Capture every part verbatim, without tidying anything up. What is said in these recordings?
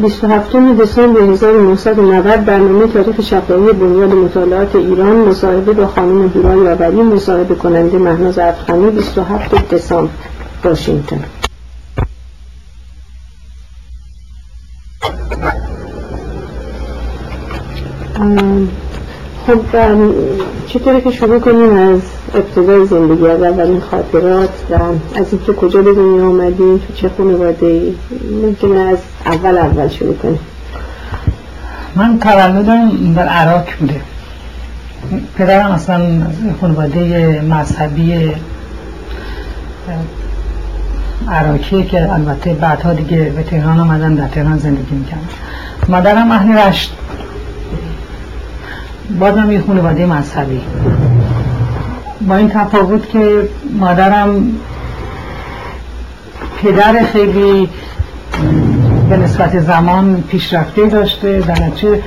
بیست و هفتم دسامبر هزار و نهصد و نود برنامه تاریخ شفاهی بنیاد مطالعات ایران، مصاحبه با خانم هیرا یاوری، مصاحبه کننده مهناز افخمی، بیست و هفتم دسامبر واشنگتن. خب چطوره که شروع کنیم از ابتدای زندگی، از اولین خاطرات و از اینکه کجا به دنیا آمدیم، تو چه خانواده‌ای؟ ممکنه از اول اول شروع کنیم. من تولدم در عراق بوده. پدرم اصلا خانواده مذهبی عراقیه که البته بعدها دیگه به تهران آمدن، در تهران زندگی می‌کردن. مادرم اهل رشت، بازم یه خانواده مذهبی، با این تفاوت که مادرم پدر خیلی به نسبت زمان پیشرفته داشته، در نتیجه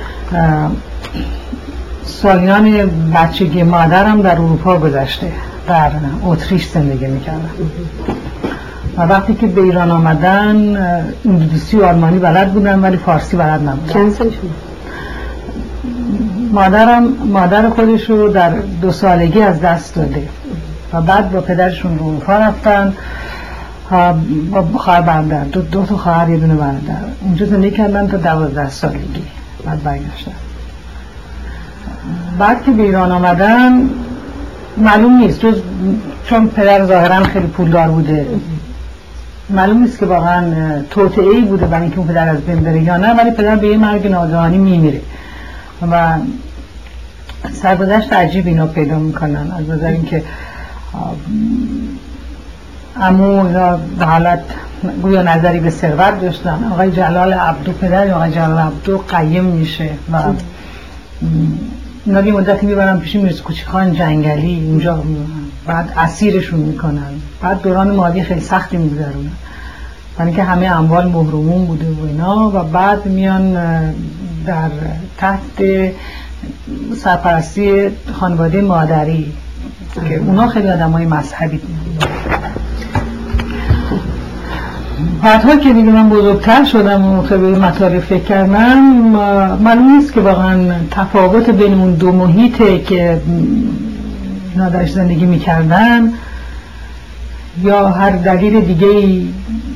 سالیان بچگی مادرم در اروپا گذشته، در اتریش زندگی میکردن و وقتی که به ایران آمدن انگلیسی و آلمانی بلد بودن ولی فارسی بلد نبودن. چند سالشون؟ مادرم مادر خودش رو در دو سالگی از دست داده و بعد با پدرشون رو اروپا رفتن، با خواهر برادر، دو, دو تا خواهر یه دونه برادر اونجا زندگی کردن تا دوازده سالگی، بعد برگشتن. بعد که به ایران آمدن معلوم نیست، جز چون پدر ظاهرا خیلی پولدار بوده معلوم نیست که واقعا توطئه‌ای بوده برای اینکه اون پدر از بین بره یا نه، ولی پدر به یه مرگ ناگهانی میمیره و سرگذشت عجیب اینا پیدا میکنن، از نظر اینکه عمو اینا به حالت گویا نظری به ثروت داشتن. آقای جلال عبدو، پدر آقای جلال عبدو قیم میشه و اینا یه مدتی میبرن پیش میرز کوچیکان جنگلی، اونجا بعد اسیرشون میکنن، بعد دوران مالی خیلی سختی میگذرونن یعنی که همه اموال محرومون بوده و اینا، و بعد میان در تحت سرپرستی خانواده مادری که اونا خیلی آدمای مذهبی بودن. بعدها که دیگه من بزرگتر شدم و به مطالب فکر کردم، معلوم نیست که واقعا تفاوت بین اون دو محیطه که اینا درش زندگی میکردن یا هر دلیل دیگه ای،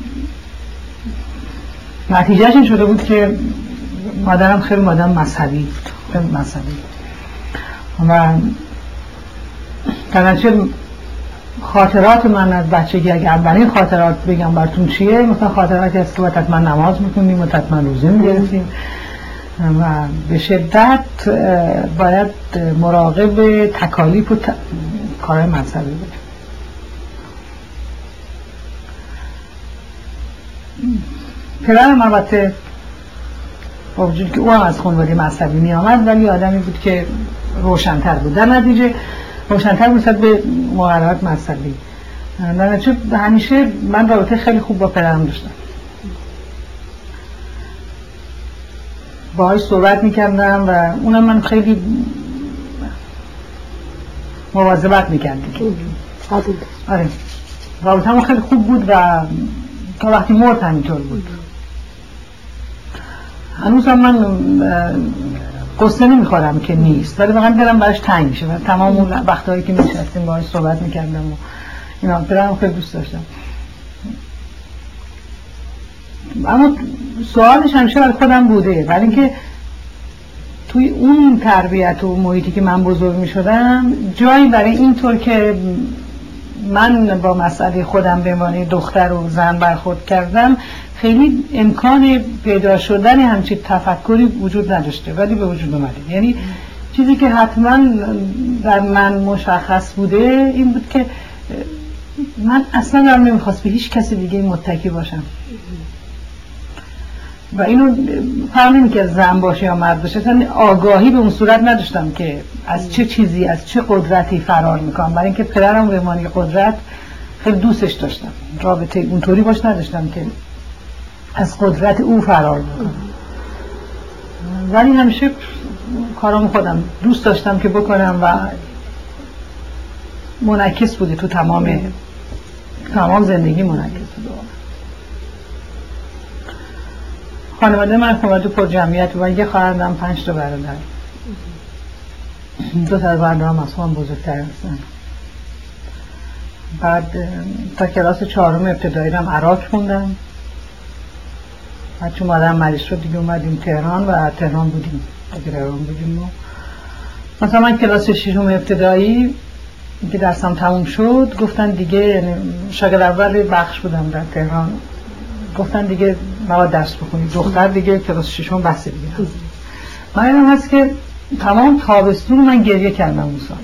نتیجهش این شده بود که مادرم خیلی مادرم مذهبی بود، خیلی مذهبی و در نتیجه خاطرات من از بچگی، اگه اولین خاطرات بگم براتون چیه، مثلا خاطراتی هست که حتما نماز میکنیم و حتما روزه میگرفتیم و به شدت باید مراقب تکالیف و ت... کارهای مذهبی بود. پدرم البته با وجود که او هم از خانواده مذهبی می آمد ولی آدمی بود که روشن‌تر بود، در نتیجه روشن‌تر بود به مقررات مذهبی. در نتیجه همیشه من رابطه خیلی خوب با پدرم داشتم، باهاش صحبت میکردم و اونم من خیلی مواظبت میکردیم. آره رابطه هم خیلی خوب بود و تا وقتی مرد همینطور بود. هنوز هم من قصه نمیخورم که نیست ولی واقعا دلم براش تنگ میشه و تمام اون وقتایی که میشستیم باهاش صحبت میکردم و اینا پدرم خیلی دوست داشتم. اما سوالش همیشه برای خودم بوده، برای اینکه توی اون تربیت و محیطی که من بزرگ میشدم جایی برای اینطور که من با مسئله خودم به عنوان دختر و زن برخورد کردم خیلی امکان پیدا شدن همچین تفکری وجود نداشته ولی به وجود اومده. یعنی چیزی که حتما در من مشخص بوده این بود که من اصلا دارم نمیخواست به هیچ کسی دیگه متکی باشم و اینو فهم نمی که زن باشه یا مرد باشه، اصلا آگاهی به اون صورت نداشتم که از چه چیزی از چه قدرتی فرار میکنم، برای اینکه پدرم به معنی قدرت خیلی دوستش داشتم، رابطه اونطوری باش نداشتم که از قدرت او فرار بکنم ولی همیشه کارام خودم دوست داشتم که بکنم و منعکس بوده تو تمام تمام زندگی منعکس بوده. خانواده من خانواده پر جمعیت و یه خواهر دارم، پنج تا برادر. دو تا برادرم از خودم بزرگتر هستن. بعد تا کلاس چهارم ابتدایی رم عراق خوندم. بعد چون مادرم مریض شد دیگه اومدیم تهران و تهران بودیم. تهران بودیم. مثلا من کلاس ششم ابتدایی که درسم تموم شد گفتن دیگه، شاگرد اول بخش بودم در تهران، گفتن دیگه مواد درس بخونید، دختر دیگه کلاس ششم بس دیگه. من اینم هست که تمام تابستون من گریه کردم اون سال،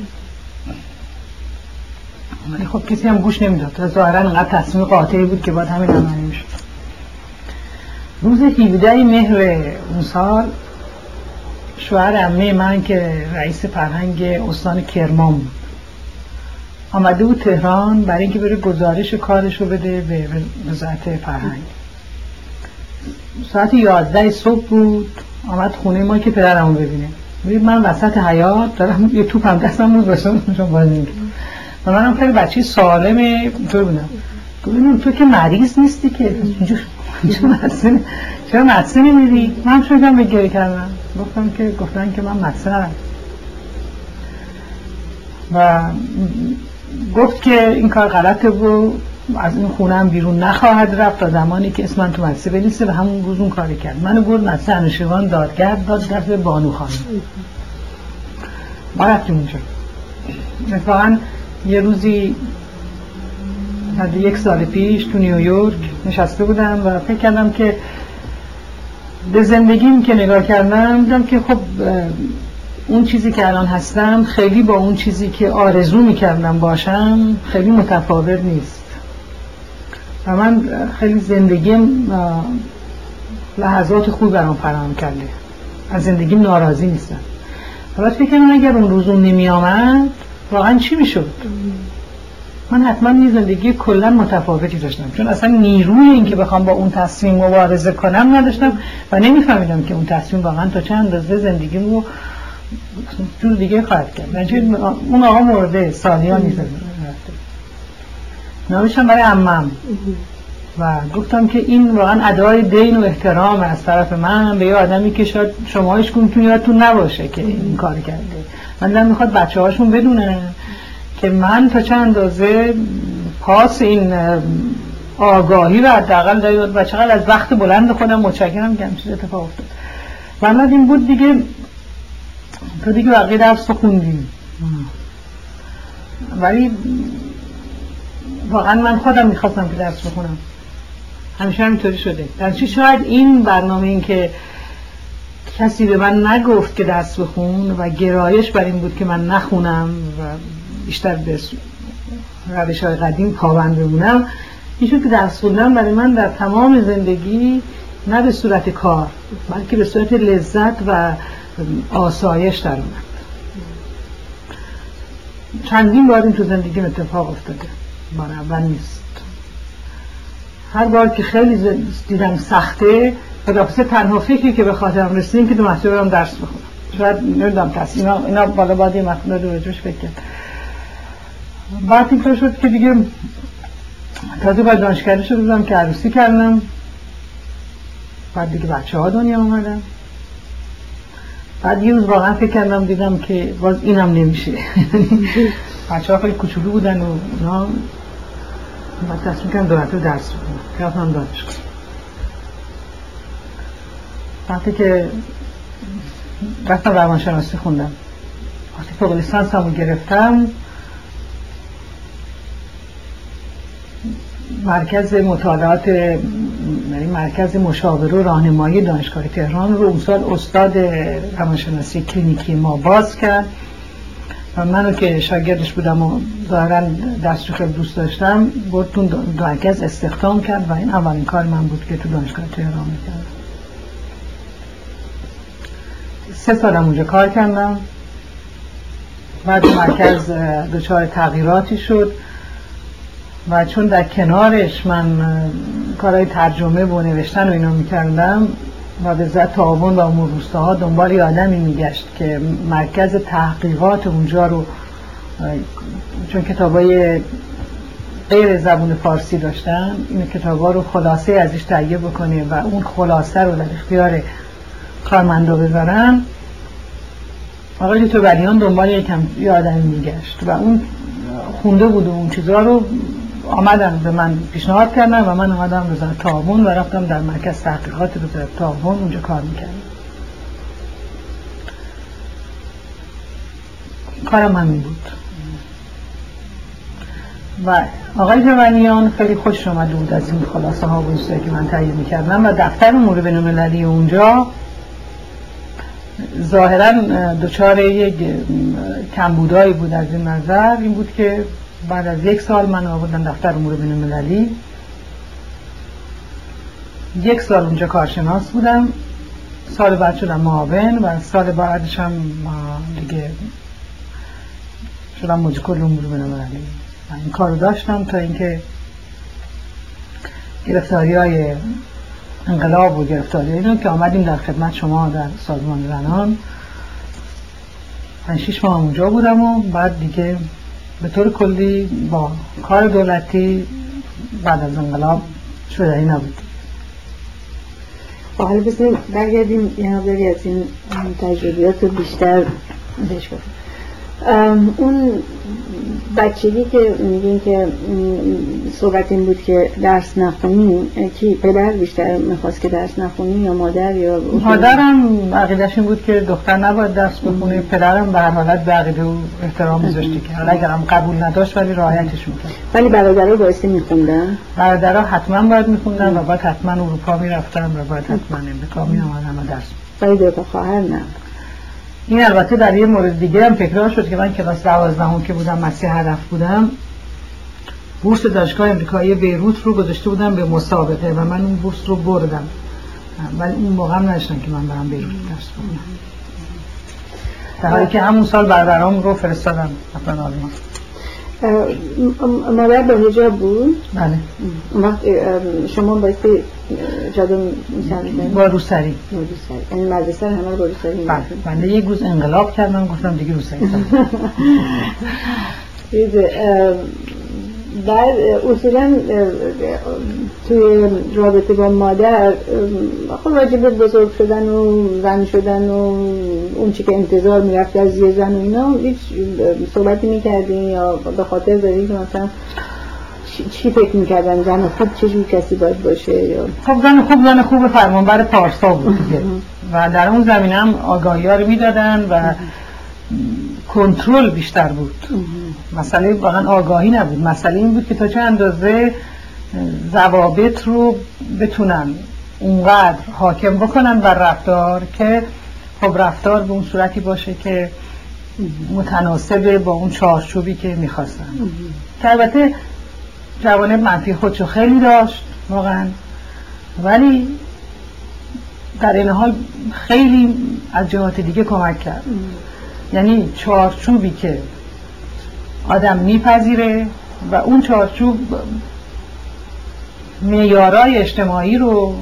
ولی خب کسی هم گوش نمیداد. ظاهرا اینقدر تصمیم قاطعی بود که باید همین عملی میشد. روز هفدهم مهر اون سال شوهر عمه من که رئیس فرهنگ استان کرمان بود آمده بود تهران برای اینکه بره گزارش کارشو بده به وزارت فرهنگ. ساعت یازده صبح بود، آمد خونه ما که پدرمو ببینه. میگه من وسط حیاط دارم یه توپ هم دستم بود باشم اونجا بازی میکنم و منم خیلی بچه سالمه اینطور بودم. گفتم تو که مریض نیستی که اینجور چرا مدرسه چرا مدرسه نمیری؟ من شدم به گریه کردم، گفتم که گفتن که من مدرسه نرم و گفت که این کار غلطه و از این خونه هم بیرون نخواهد رفت تا زمانی که اسم من تو مدرسه بنویسه و همون روز اون کاری کرد. منو برد مدرسه انوشیروان دادگرد داد دست به بانو خانم. ما رفتیم اونجا. اتفاقا یه روزی حدود یک سال پیش تو نیویورک نشسته بودم و فکر کردم که به زندگیم که نگاه کردم دیدم که خب اون چیزی که الان هستم خیلی با اون چیزی که آرزو میکردم باشم خیلی متفاوت نیست و من خیلی زندگیم لحظات خوب برام فراهم کرده، از زندگیم ناراضی نیستم. بعد فکر کنم اگر اون روز اون نمی آمد واقعا چی میشد؟ من حتما یه زندگی کلا متفاوتی داشتم، چون اصلا نیروی این که بخوام با اون تصمیم مبارزه کنم نداشتم و نمیفهمیدم که اون تصمیم واقعا تا چند اندازه زندگیمو جور دیگه خواهد کرد. یعنی اون آقا مرده سالیان نیست نامشم برای عمم و گفتم که این واقعا ادای دین و احترام از طرف من به یه آدمی که شاید شما هیچ کنتون یادتون نباشه که این کار کرده. من دلم میخواد بچه هاشون بدونن که من تا چند اندازه پاس این آگاهی و حداقل دارید و چقدر از وقت بلند خودم متشکرم که همچین اتفاق افتاد. و من این بود دیگه تو دیگه بقیه درس خوندیم، ولی واقعا من خودم میخواستم که درس بخونم، همیشه همینطوری شده. درچه شاید این برنامه این که کسی به من نگفت که درس بخون و گرایش بر این بود که من نخونم و بیشتر به روش های قدیم پابند بمونم، این شد که درس خوندم برای من در تمام زندگی نه به صورت کار بلکه به صورت لذت و آسایش در اومد. چندین بار این تو زندگیم اتفاق افتاده، بار اول نیست. هر بار که خیلی دیدم سخته خداحافظ تنها فکری که به خاطرم رسید که دو مرتبه برم درس بخونم. شاید نمیدونم کسی اینا اینا بالا باید یه مقدار رو راجعش فکر کرد. بعد اینطور شد که دیگه تازه باید دانشگاهی شده بودم که عروسی کردم. بعد دیگه بچه ها دنیا اومدن. بعد یه روز واقعا فکر کردم دیدم که باز اینم نمیشه. بچه ها خیلی کوچولو بودن و اونا بعد تصمیم کردم دو مرتبه درس بخونم. رفتم دانشگاه. وقتی که رفتم روانشناسی خوندم، وقتی فوق لیسانس همو گرفتم مرکز مطالعات یعنی مرکز مشاوره و راهنمایی دانشگاه تهران رو اون سال استاد روانشناسی کلینیکی ما باز کرد و منو که شاگردش بودم و ظاهراً دستش خیلی دوست داشتم برد تو مرکز استخدام کرد و این اولین کار من بود که تو دانشگاه تهران میکردم. سه سالم اونجا کار کردم. بعد مرکز دچار تغییراتی شد و چون در کنارش من کارهای ترجمه و نوشتن و اینا میکردم و به ذات تعاون با امور روستاها دنبال یه آدمی میگشت که مرکز تحقیقات اونجا رو، چون کتابای غیر زبون فارسی داشتن، این کتابا رو خلاصه ازش تهیه بکنه و اون خلاصه رو در اختیار کارمندا بذارن. آقای دکتر ولیان دنبال یکم یه آدمی میگشت و اون خونده بود و اون چیزا رو آمدن به من پیشنهاد کردن و من آمدم وزارت تعاون و رفتم در مرکز تحقیقات وزارت تعاون اونجا کار میکردم. کارم همین بود و آقای جوانیان خیلی خوش اومده بود از این خلاصه ها و چیزایی که من تهیه میکردم و دفتر امور بین‌المللی اونجا ظاهرا دچار یک کمبودایی بود. از این نظر این بود که بعد از یک سال من آوردن دفتر امور بین‌المللی، یک سال اونجا کارشناس بودم، سال بعد شدم معاون و سال بعدش هم دیگه شدم مدیر کل امور بین‌المللی. من این کار رو داشتم تا اینکه گرفتاری های انقلاب و گرفتاری اینو که آمدیم در خدمت شما در سازمان زنان. من شیش ماه اونجا بودم و بعد دیگه به طور کلی با کار دولتی بعد از انقلاب شدنی نبود. و حالا بسیم برگردیم یه نظری از این تجربیات رو بیشتر بهش کنیم. اون بچگی که میگین که صحبت این بود که درس نخونی، کی پدر بیشتر میخواست که درس نخونی یا مادر؟ یا مادرم عقیدش این بود که دختر نباید درس بخونه، پدرم به هر حالت به عقیده و احترام میذاشتی که حالا اگرم قبول نداشت ولی رعایتش میکرد. ولی برادرها بایستی میخوندن؟ برادرها حتما باید میخوندن و باید حتما اروپا میرفتن و باید حتما امریکا میامدن و درس. ولی دو تا خواهر نه. این البته در یه مورد دیگه هم تکرار شد که من کلاس دوازدهم که بودم مسیح هدف بودم، بورس دانشگاه امریکایی بیروت رو گذاشته بودم به مسابقه و من اون بورس رو بردم، ولی اون موقع هم نداشتن که من برم بیروت درس بخونم، در حالی که همون سال برادرام رو فرستادم رفتن آلمان. مادر با حجاب بود؟ بله. اون وقت شما بایستی جادو می‌کردین؟ با روسری. با روسری. این مدرسه همه رو با روسری می‌کردن. بله. من یک روز انقلاب کردم گفتم دیگه روسری کردم. در اصولا توی رابطه با مادر خب راجب بزرگ شدن و زن شدن و اون چی که انتظار میرفت از یه زن و اینا هیچ صحبتی میکردین یا به خاطر دارید که مثلا چی فکر میکردن زن خوب چجور کسی باید باشه؟ یا خب زن خوب زن خوب فرمانبر پارسا بود دیگه و در اون زمینه هم آگاهی ها رو میدادن و کنترل بیشتر بود. مسئله واقعا آگاهی نبود، مسئله این بود که تا چه اندازه ضوابط رو بتونن اونقدر حاکم بکنن بر رفتار که خب رفتار به اون صورتی باشه که متناسب با اون چارچوبی که میخواستن. که البته جوانب منفی خودشو خیلی داشت واقعا، ولی در این حال خیلی از جهات دیگه کمک کرد. یعنی چارچوبی که آدم میپذیره و اون چارچوب معیارهای اجتماعی رو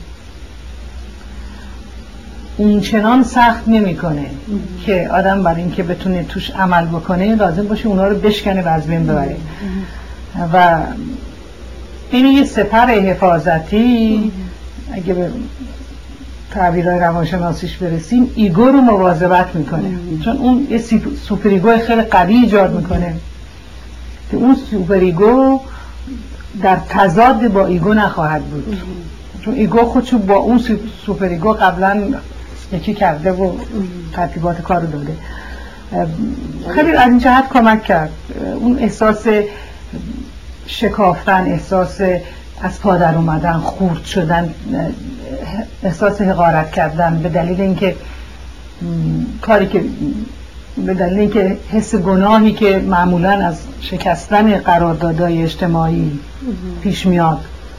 اون چنان سخت نمیکنه که آدم برای اینکه بتونه توش عمل بکنه لازم باشه اونا رو بشکنه و از بین ببره. و این یه سپر حفاظتی، اگه به تعبیرهای روانشناسیش برسیم، ایگو رو مواظبت میکنه، چون اون یه سوپر ایگو خیلی قوی ایجاد میکنه که اون سوپر ایگو در تضاد با ایگو نخواهد بود، چون ایگو خودشو با اون سوپر ایگو قبلا یکی کرده و ترتیبات کار رو داده. خیلی از این جهت کمک کرد. اون احساس شکافتن، احساس از پا در اومدن، خورد شدن، احساس حقارت کردن به دلیل اینکه کاری که به دلیل اینکه حس گناهی که معمولاً از شکستن قراردادهای اجتماعی پیش میاد،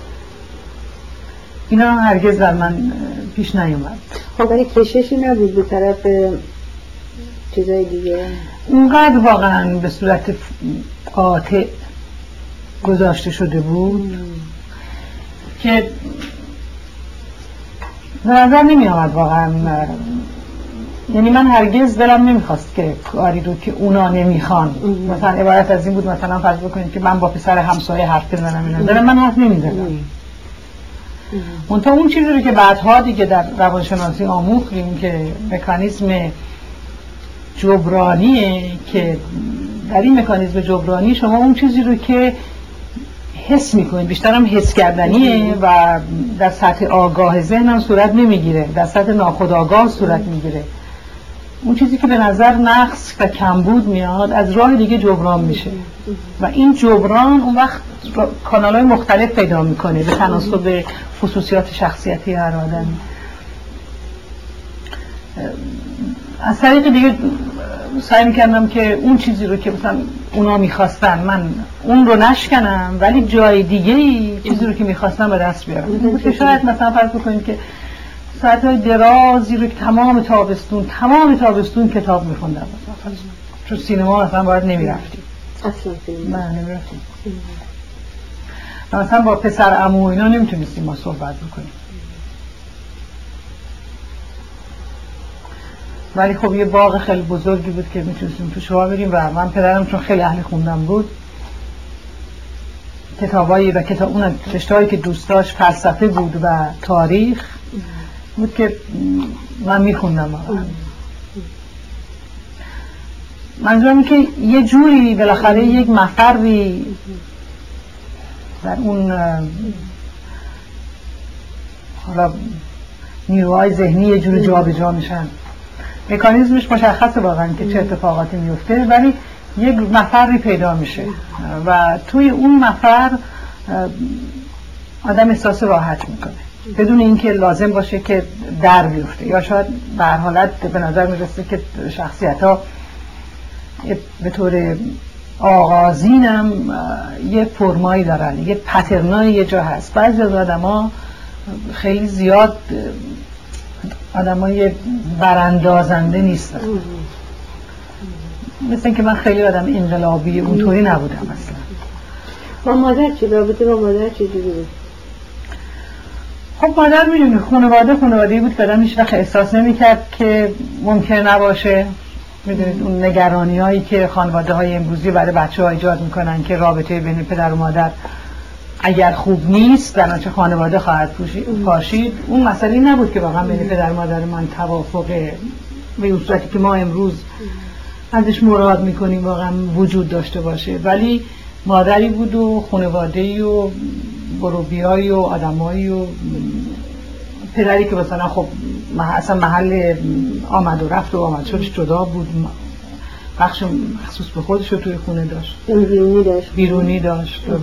اینا هرگز در من پیش نیومد. خب ولی کششی نبود به طرف چیزای دیگه؟ اونقدر واقعاً به صورت قاطع گذاشته شده بود ام. که به نظر نمی آمد واقعا یعنی من هرگز دلم نمیخواست که کاری رو که اونا نمیخوان، مثلا عبارت از این بود مثلا فرض بکنید که من با پسر همسایه حرف بزنم، اینا دارم من حرف نمیزنم. منتها اون چیزی رو که بعدها دیگه در روانشناسی آموختیم که مکانیزم جبرانیه، که در این مکانیزم جبرانی شما اون چیزی رو که حس میکنید، بیشتر هم حس کردنیه و در سطح آگاه ذهن هم صورت نمیگیره، در سطح ناخودآگاه صورت میگیره. اون چیزی که به نظر نقص و کمبود میاد از راه دیگه جبران میشه و این جبران اون وقت کانال‌های مختلف پیدا میکنه به تناسب خصوصیات شخصیتی هر آدمی. از طریق دیگه سعی میکردم که اون چیزی رو که مثلا اونا میخواستن من اون رو نشکنم، ولی جای دیگه ای چیزی رو که میخواستن به دست بیارم. که شاید مثلا فرض بکنیم که ساعتهای درازی رو که تمام تابستون تمام تابستون کتاب میخوندم، چون سینما مثلا باید نمیرفتیم اصلا سینما نه نمیرفتیم مثلا با پسر عمو اینا نمیتونستیم ما صحبت بکنیم، ولی خب یه باغ خیلی بزرگی بود که میتونستیم تو شما بریم و من پدرم چون خیلی اهل خوندن بود کتابایی و کتاب اون رشته‌هایی که دوست داشت فلسفه بود و تاریخ بود که من میخوندم. منظورم که یه جوری بالاخره یک مفری در اون حالا نیروهای ذهنی یه جوری جا به جا میشن. مکانیزمش مشخصه واقعا که چه اتفاقاتی میفته، ولی یک مفری پیدا میشه و توی اون مفر آدم احساس راحت میکنه بدون اینکه لازم باشه که در بیفته، یا شاید به هر حالت به نظر میرسه که شخصیت ها به طور آغازینم یه فرمایی دارن، یه پترنای یه جا هست. بعضی از آدم ها خیلی زیاد آدم های براندازنده نیستن، مثل اینکه من خیلی آدم انقلابی اونطوری نبودم اصلا. با مادر چی؟ رابطه با مادر چی جوری بود؟ خب مادر میدونی خانواده خانواده‌ای بود که آدم هیچ وقت احساس نمی‌کرد که ممکن نباشه. میدونید اون نگرانی هایی که خانواده های امروزی برای بچه ها ایجاد میکنن که رابطه بین پدر و مادر اگر خوب نیست در نتیجه خانواده خواهد پاشید، اون مسئله نبود که واقعا بین پدر و مادر من توافق به اون صورتی که ما امروز ازش مراد میکنیم واقعا وجود داشته باشه، ولی مادری بود و خانواده‌ای و بروبیایی و آدمایی و پدری که مثلا خب اصلا محل آمد و رفت و آمد شدش جدا بود، بخش مخصوص به خودش رو توی خونه داشت، بیرونی داشت بیرونی داشت و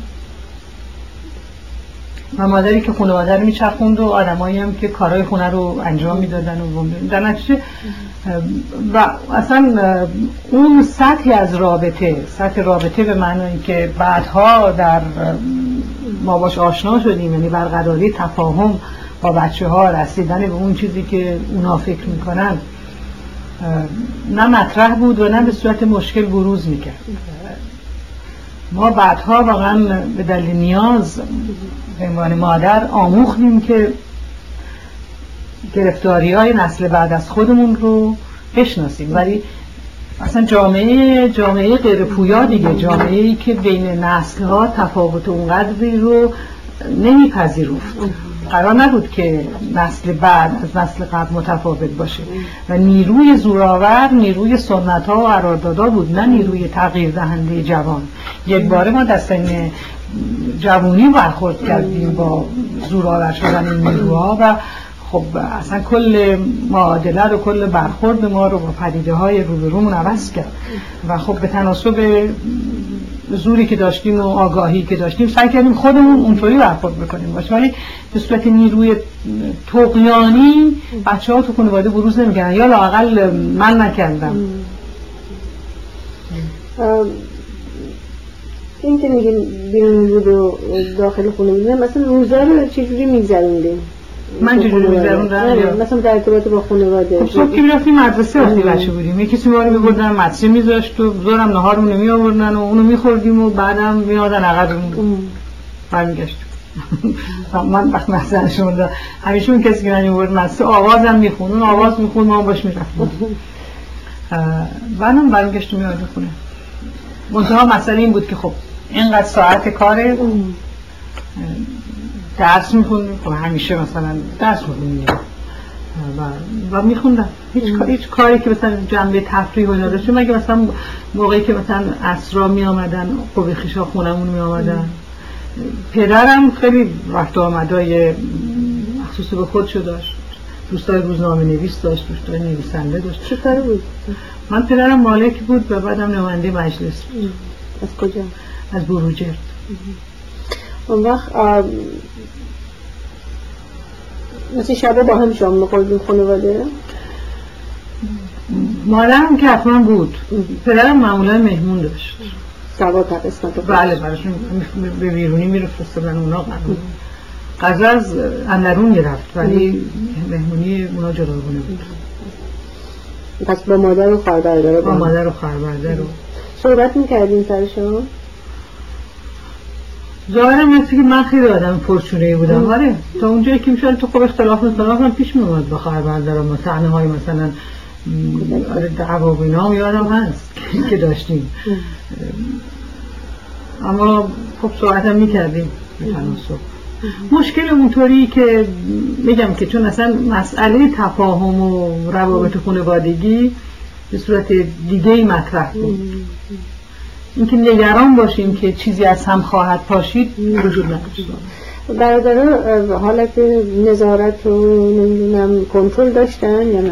و مادری که خانواده رو میچرخوند و آدمایی هم که کارهای خونه رو انجام میدادن و در نتیجه و اصلا اون سطحی از رابطه سطح رابطه به معنی که بعدها در ما باش آشنا شدیم، یعنی برقراری تفاهم با بچه ها، رسیدن به اون چیزی که اونا فکر میکنن، نه مطرح بود و نه به صورت مشکل بروز میکرد. ما بعدها واقعا به دلیل نیاز به عنوان مادر آموختیم که گرفتاری های نسل بعد از خودمون رو بشناسیم، ولی اصلا جامعه جامعه غیر پویا دیگه، جامعه‌ای که بین نسل ها تفاوت اونقدری رو نمیپذیرفت. قرار نبود که نسل بعد از نسل قبل متفاوت باشه و نیروی زورآور نیروی سنت ها و قراردادها بود، نه نیروی تغییر دهنده جوان. یک باره ما در سن جوانی برخورد کردیم با زورآور شدن این نیروها و خب اصلا کل معادله رو، کل برخورد ما رو با پدیده های روبرومون عوض کرد و خب به تناسب زوری که داشتیم و آگاهی که داشتیم سعی کردیم خودمون اونطوری برخورد بکنیم باشه، ولی به صورت نیروی طغیانی بچه ها تو خانواده بروز نمیکنن، یا لااقل من نکردم. این که میگیم بیرون بود و داخل خونه بودن، مثلا روزا رو چجوری میگذروندیم؟ من چجوری میگذروندم؟ مثلا در ارتباط با خانواده خب صبح که میرفتیم مدرسه وقتی بچه بودیم یه کسی ما رو میبردن مدرسه میذاشت و زورم نهارمون رو میآوردن و اونو میخوردیم و بعدم میادن عقب برمیگشتیم. من وقت مثلا شما همیشه اون کسی که من میورد مثلا آوازم میخون، اون آواز میخون ما هم باش میرفتم بعدم برمیگشتم میاد خونه. منتها مسئله این بود که خب اینقدر ساعت کاره درس میخوندم، خب همیشه مثلا درس میخوندم و, و میخوندم هیچ, هیچ کاری که مثلا جنبه تفریح و نداشته، مگه مثلا موقعی که مثلا عصرا میامدن قوی خیشا خونمون میامدن. پدرم خیلی رفت آمدای مخصوص به خودشو داشت، دوستای روزنامه نویس داشت، دوستای نویسنده داشت. چه کاری بود؟ من پدرم مالک بود و بعدم نماینده مجلس بود. از کجا؟ از بروجرد. اون وقت مثل شبه با هم شام می‌خوردیم خانواده؟ مادرم که حتما بود. پدرم معمولا مهمون داشت. سوا تا قسمت. بله براشون به بیرونی میرفرستادن اونا قبول. غذا از اندرون میرفت ولی مهمونی اونا جداگانه بود. پس با مادر و خواهر برادر با مادر و خواهر برادر رو صحبت میکردین سر شما؟ ظاهرا مثل که من خیلی آدم پرچونه‌ای بودم. آره تا اونجایی که میشد تو خب اختلاف اختلاف هم پیش میومد با خواهر برادرم، صحنه های مثلا دعوا و اینا یادم هست که داشتیم، اما خب صحبت هم میکردیم به تناسب. مشکل اونطوری که میگم که چون اصلا مسئله تفاهم و روابط خانوادگی به صورت دیگه‌ای مطرح بود، اینکه نگران باشیم که چیزی از هم خواهد پاشید وجود نداشت. برادرها حالت نظارت و نمیدونم کنترل داشتن یا نه؟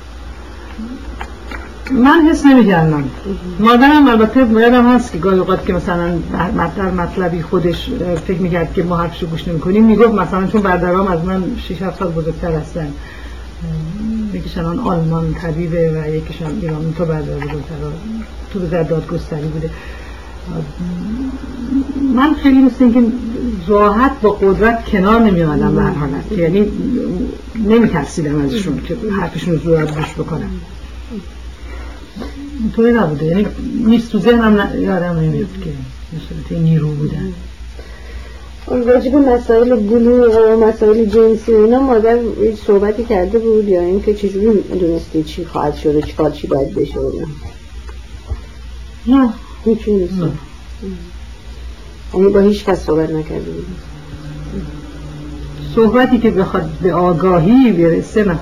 من حس نمی‌کردم. مادرم البته یادم هست که گاهی اوقات که مثلا مطلب مطلبی خودش فکر می‌کرد که ما حرفشو گوش نمی‌کنیم میگفت مثلا چون برادرام از من شش هفت سال بزرگتر هستن، یکیشون آلمان طبیبه و یکیشون ایران، تو برادر بزرگتر تو به دادگستری بوده. من خیلی مثل اینکه راحت با قدرت کنار نمی‌آمدم به هر حالت، یعنی نمی‌ترسیدم ازشون که حرفشون رو زیاد گوش بکنم. اینطوری نبوده، یعنی نیست تو ذهنم یادم نمیاد که مثلا نیرو بودن. راجب مسائل بلوغ و مسائل جنسی و اینا مادر هیچ صحبتی کرده بود یا اینکه چجوری دونستی چی خواهد شد و چی کار چی باید بشه؟ نه هیچی نیست. یعنی با هیچ کس صحبت نکرده بود؟ صحبتی که بخواد به آگاهی برسه نه.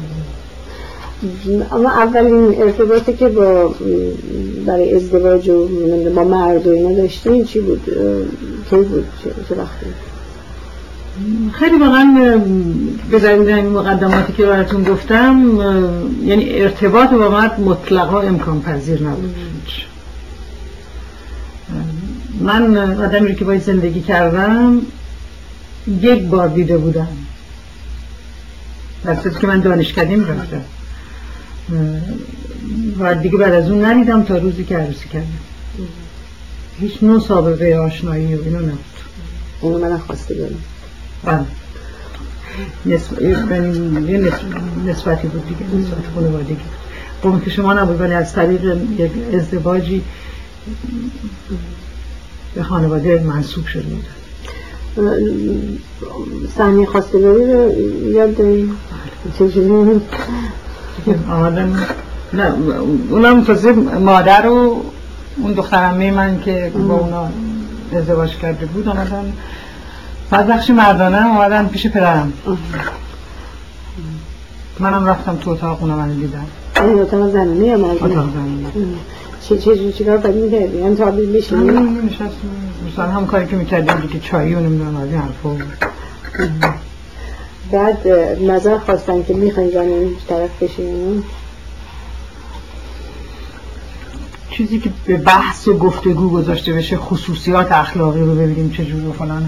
اما اولین ارتباطی که با برای ازدواج و با مرد و اینا داشتین چی بود؟ کی بود؟ چه وقتی؟ خیلی واقعا به دلیل این مقدماتی که براتون گفتم، یعنی ارتباط با مرد مطلقا امکان پذیر نبود. من آدمی رو که باید زندگی کردم یک بار دیده بودم، در صورتی که من دانشکده‌ام رفتم و دیگه بعد از اون ندیدم تا روزی که عروسی کردم. هیچ نوع سابقه آشنایی و اینا نبود. اونو من خواسته دارم. بله نسبت یه نسبتی بود دیگه، نسبت خانوادگی. قوم که شما نبود ولی از طریق یک ازدواجی به خانواده منسوب شده بود. صحنه خواستگاری رو یاد داریم؟ چجوری؟ آمدن نه اونم تازه مادر و اون دخترمه من که با اونا ازدواج کرده بود آمدن، بعد بخش مردانه آمدن پیش پدرم. منم رفتم تو اتاق اونا من دیدم. این اتاق زنانه یا مردانه؟ اتاق زنانه. چه چه چیکار باید می‌کردی؟ هم تا بشینی؟ هم نمی‌نشستم. مثلا هم کاری که می‌کردیم که چایی و نمیدونم از این حرفا. بعد نظر خواستن که میخواین زنان طرف بشین؟ چیزی که به بحث و گفتگو گذاشته بشه خصوصیات اخلاقی رو ببینیم چجوری و فلان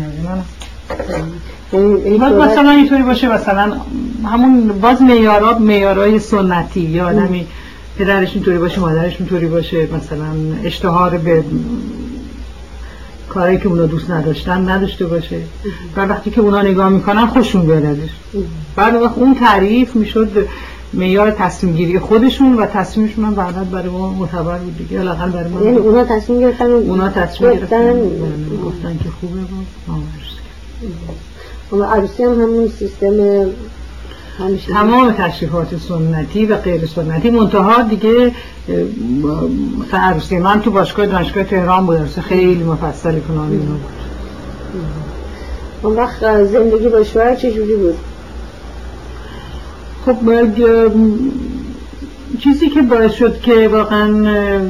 هست. باید مثلا اینطوری باشه مثلا همون باز معیارات معیارای سنتی، یا آدمی پدرش اینطوری باشه مادرش اینطوری باشه، مثلا اشتهار به کاری که اونا دوست نداشتن نداشته باشه و وقتی که اونا نگاه میکنن خوششون بیاد ازش. بعد وقت اون تعریف میشد معیار تصمیم گیری خودشون و تصمیمشون هم بعداً برای ما معتبر بود دیگه. علاقاً برای ما یعنی اونا تصمیم گرفتن اونا تصمیم گرفتن گفتن که خوبه بود ما اما عروسی هم همون سیستم همیشه تمام تشریفات سنتی و غیر سنتی، منتها دیگه عروسی من تو باشگاه دانشگاه تهران بود، خیلی مفصل کنان اینا بود. اون وقت زندگی با شوهر چجوری بود؟ خب چیزی که باعث شد که واقعا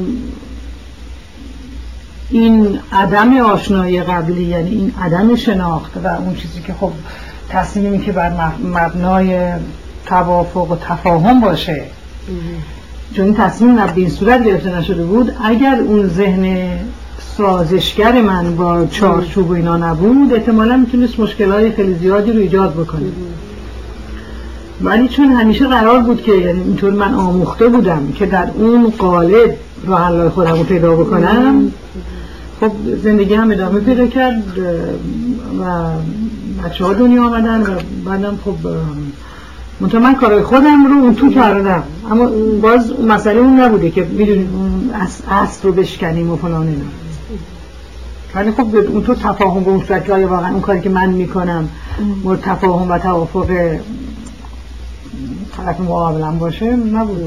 این عدم آشنایی قبلی، یعنی این عدم شناخت و اون چیزی که خب تصمیمی که بر مبنای توافق و تفاهم باشه، چون این تصمیم به این صورت گرفته نشده بود، اگر اون ذهن سازشگر من با چارچوب و اینا نبود احتمالا میتونست مشکلات خیلی زیادی رو ایجاد بکنه. ولی چون همیشه قرار بود که، یعنی اینطور من آموخته بودم که در اون قالب راه حل خودم رو پیدا بکنم، خب زندگی هم ادامه پیدا کرد و بچه ها دنیا آمدن و بعدم خب منطقه من کارهای خودم رو اون تو کردم، اما باز مسئله اون نبوده که میدونید اصل رو بشکنیم و فلان اینا. ولی خب اون تو تفاهم به اون صورت که آیا واقعا اون کاری که من میکنم مورد تفاهم و توافق طرف مقابلم باشه نبوده.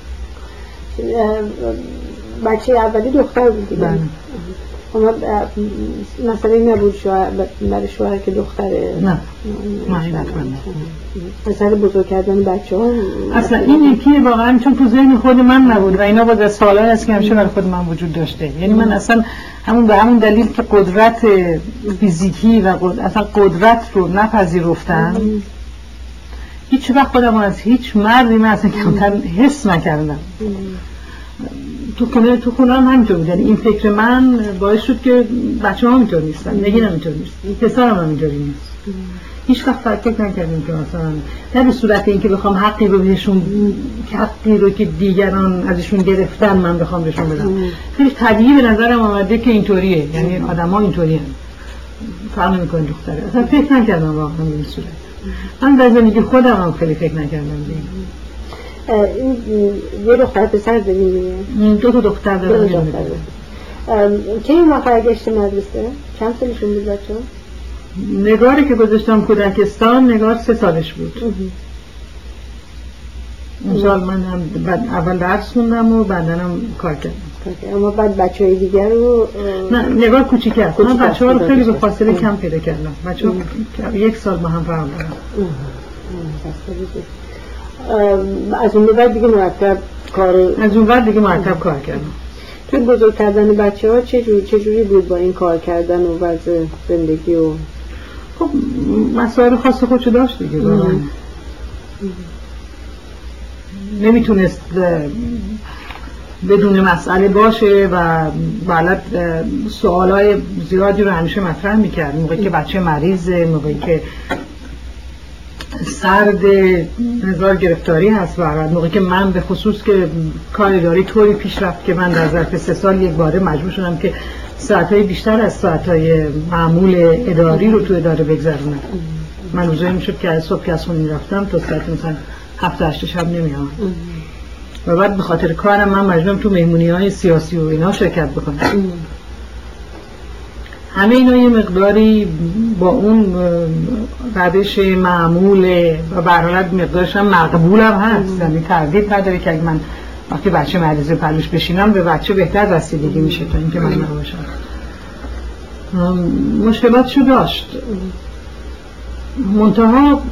بچه اولی دختر بود دیگه؟ اما مثلا این نبود شوهر برای شوهر که دختره؟ نه نه حتما مثلا بزرگ کردن بچه ها اصلا این یکی واقعا چون تو ذهن خود من نبود و اینا باز از سالهای است که همیشه برای خود من وجود داشته. یعنی من اصلا همون به همون دلیل که قدرت فیزیکی و قدرت اصلا قدرت رو نپذیرفتم، هیچ وقت خودم از هیچ مردی من اصلا کمتر حس نکردم. تو خونه تو خونه هم همینطور بود. یعنی این فکر من باعث شد که بچه ها همینطور نیستن، نگین همینطور نیست، این پسرم همینطوری نیست. هیچ وقت فکر نکردیم که مثلا نه به صورت اینکه بخوام حقی رو بهشون، حقی رو که دیگران ازشون گرفتن من بخوام بهشون بدم. خیلی طبیعی به نظرم آمده که اینطوریه، یعنی آدم‌ها اینطوریه، فرق نمی‌کنه دختره. اصلا فکر نکردم واقعا به این صورت. من در زندگی خودم هم خیلی فکر نکردم دیگه. این یه دختر پسر داریم؟ دو تا دختر دارم. که این موقع گشت مدرسه؟ چند سالشون بود بچه ها؟ نگاری که گذاشتم کودکستان، نگار سه سالش بود. اون سال من هم بعد اول درس خوندم و بعدن هم کار کردم. اما بعد بچه های دیگر رو؟ نه نگار کوچیکه است. من بچه ها رو خیلی به فاصله کم پیدا کردم. بچه ها یک سال با هم فرق دارم. از اون بعد دیگه مرتب کار از اون بعد دیگه مرتب کار کردم. توی بزرگ کردن بچه ها چجوری چجوری بود با این کار کردن و وضع زندگی و خب مسائل خاص خودشو داشت دیگه. نمیتونست بدون مسئله باشه و بلد سوالای زیادی رو همیشه مطرح میکرد. موقعی که بچه مریضه، موقعی که سرد نظار گرفتاری هست و موقعی که من به خصوص که کار اداری طوری پیش رفت که من در ظرف سه سال یک باره مجبور شدم که ساعتهای بیشتر از ساعتهای معمول اداری رو تو اداره بگذرونم. من روزایی میشد که از صبح که از خونه میرفتم تا ساعت مثلا هفت هشت شب نمیام و بعد به خاطر کارم من مجبورم تو مهمونی‌های سیاسی و اینا شرکت بکنم. همه اینا یه مقداری با اون روش معمول و برحالت مقدارش هم مقبول هم هست. یعنی تردید نداره که اگه من وقتی بچه مریض پلوش بشینم به بچه بهتر رسیدگی میشه تا اینکه من نباشم. مشکلاتشو داشت، منتها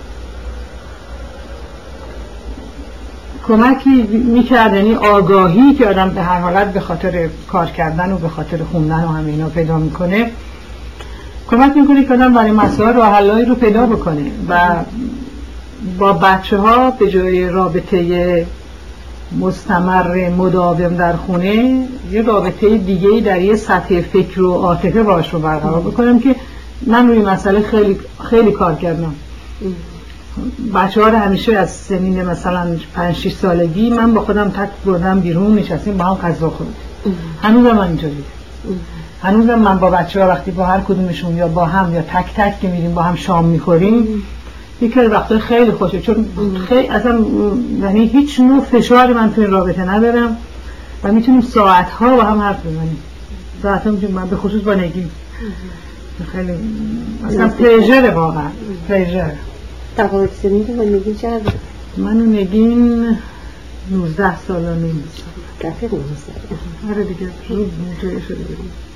کمکی میکرد، یعنی آگاهی که آدم به هر حالت به خاطر کار کردن و به خاطر خوندن و همه اینا پیدا میکنه، کمک میکنه که آدم برای مسائل راه حلایی رو پیدا بکنه و با بچه ها به جای رابطه مستمر مداوم در خونه یه رابطه دیگه‌ای در یه سطح فکر و عاطفه باش رو برقرار بکنم که من روی مسئله خیلی خیلی کار کردم. بچه ها رو همیشه از سنین مثلا پنج شش سالگی من با خودم تک بردم بیرون، نشستیم با هم غذا خوردیم. هنوزم من اینطوری، هنوزم من با بچه ها وقتی با هر کدومشون یا با هم یا تک تک که میریم با هم شام میخوریم یکی از وقتا خیلی خوشه، چون خیلی اصلا یعنی هیچ نوع فشار من تو این رابطه ندارم و میتونیم ساعت ها با هم حرف بزنیم. ساعت ها میتونیم، من به خصوص با نگین خیلی اصلا پلیژره واقعا پلیژر. تفاوت سنی تو با نگین چقدر؟ من و نگین نوزده سال و نیم. رفیق نوزده. آره دیگه روز موجه شده بودیم.